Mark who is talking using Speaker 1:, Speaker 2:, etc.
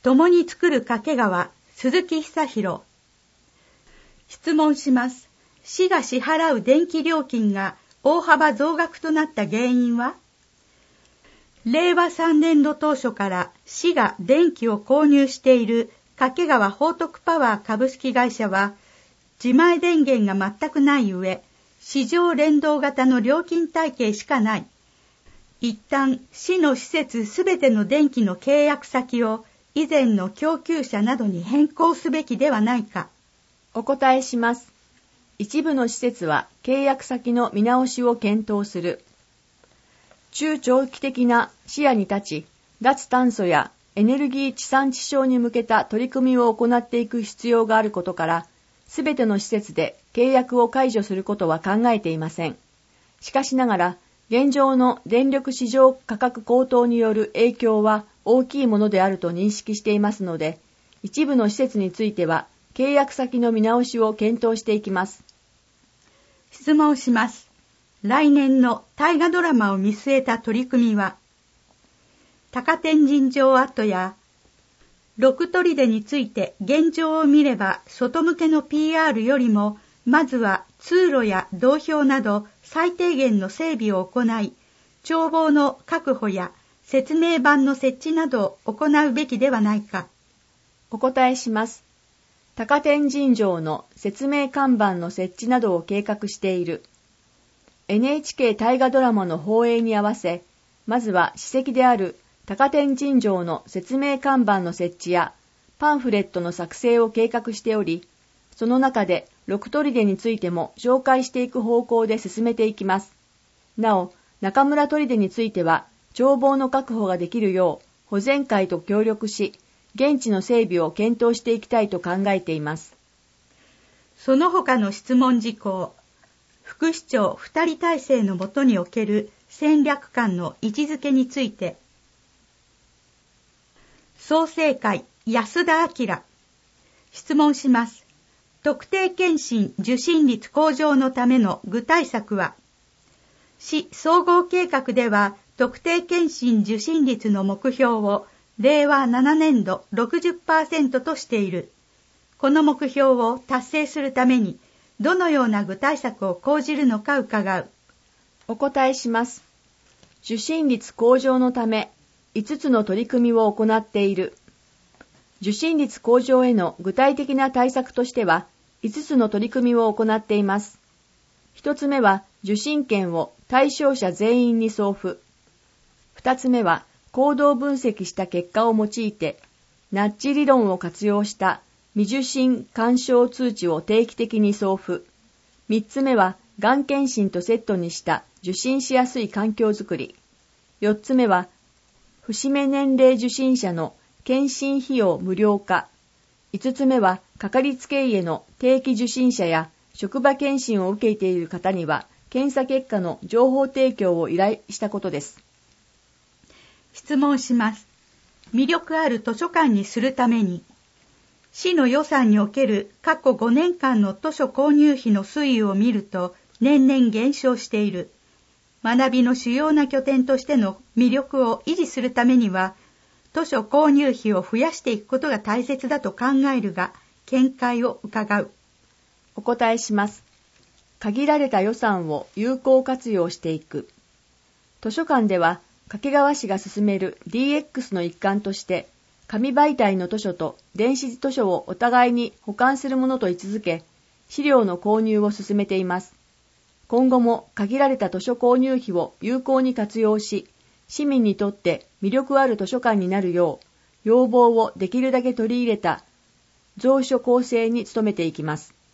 Speaker 1: 共に作る掛川、鈴木久弘。質問します。市が支払う電気料金が大幅増額となった原因は？令和3年度当初から市が電気を購入している掛川報徳パワー株式会社は、自前電源が全くない上、市場連動型の料金体系しかない。一旦市の施設すべての電気の契約先を以前の供給者などに変更すべきではないか。
Speaker 2: お答えします。一部の施設は契約先の見直しを検討する。中長期的な視野に立ち、脱炭素やエネルギー地産地消に向けた取り組みを行っていく必要があることから、すべての施設で契約を解除することは考えていません。しかしながら、現状の電力市場価格高騰による影響は大きいものであると認識していますので、一部の施設については契約先の見直しを検討していきます。
Speaker 1: 質問します。来年の大河ドラマを見据えた取り組みは、高天神城跡や六砦について現状を見れば外向けの PR よりも、まずは通路や道標など最低限の整備を行い、眺望の確保や説明板の設置などを行うべきではないか。
Speaker 2: お答えします。高天神城の説明看板の設置などを計画している。NHK 大河ドラマの放映に合わせ、まずは史跡である高天神城の説明看板の設置やパンフレットの作成を計画しており、その中で六砦についても紹介していく方向で進めていきます。なお、中村砦については眺望の確保ができるよう保全会と協力し、現地の整備を検討していきたいと考えています。
Speaker 1: その他の質問事項、副市長2人体制の下における戦略官の位置づけについて、創成会安田明。質問します。特定健診受診率向上のための具体策は？市総合計画では特定健診受診率の目標を令和7年度 60% としている。この目標を達成するためにどのような具体策を講じるのか伺う。
Speaker 2: お答えします。受診率向上のため5つの取り組みを行っている。受診率向上への具体的な対策としては5つの取り組みを行っています。1つ目は受診券を対象者全員に送付。2つ目は行動分析した結果を用いてナッジ理論を活用した未受診勧奨通知を定期的に送付。3つ目はがん検診とセットにした受診しやすい環境づくり。4つ目は節目年齢受診者の検診費用無料化。5つ目はかかりつけ医への定期受診者や職場検診を受けている方には検査結果の情報提供を依頼したことです。
Speaker 1: 質問します。魅力ある図書館にするために、市の予算における過去5年間の図書購入費の推移を見ると年々減少している。学びの主要な拠点としての魅力を維持するためには、図書購入費を増やしていくことが大切だと考えるが、見解を伺う。
Speaker 2: お答えします。限られた予算を有効活用していく。図書館では、掛川市が進める DX の一環として、紙媒体の図書と電子図書をお互いに補完するものと位置づけ、資料の購入を進めています。今後も限られた図書購入費を有効に活用し、市民にとって魅力ある図書館になるよう、要望をできるだけ取り入れた蔵書構成に努めていきます。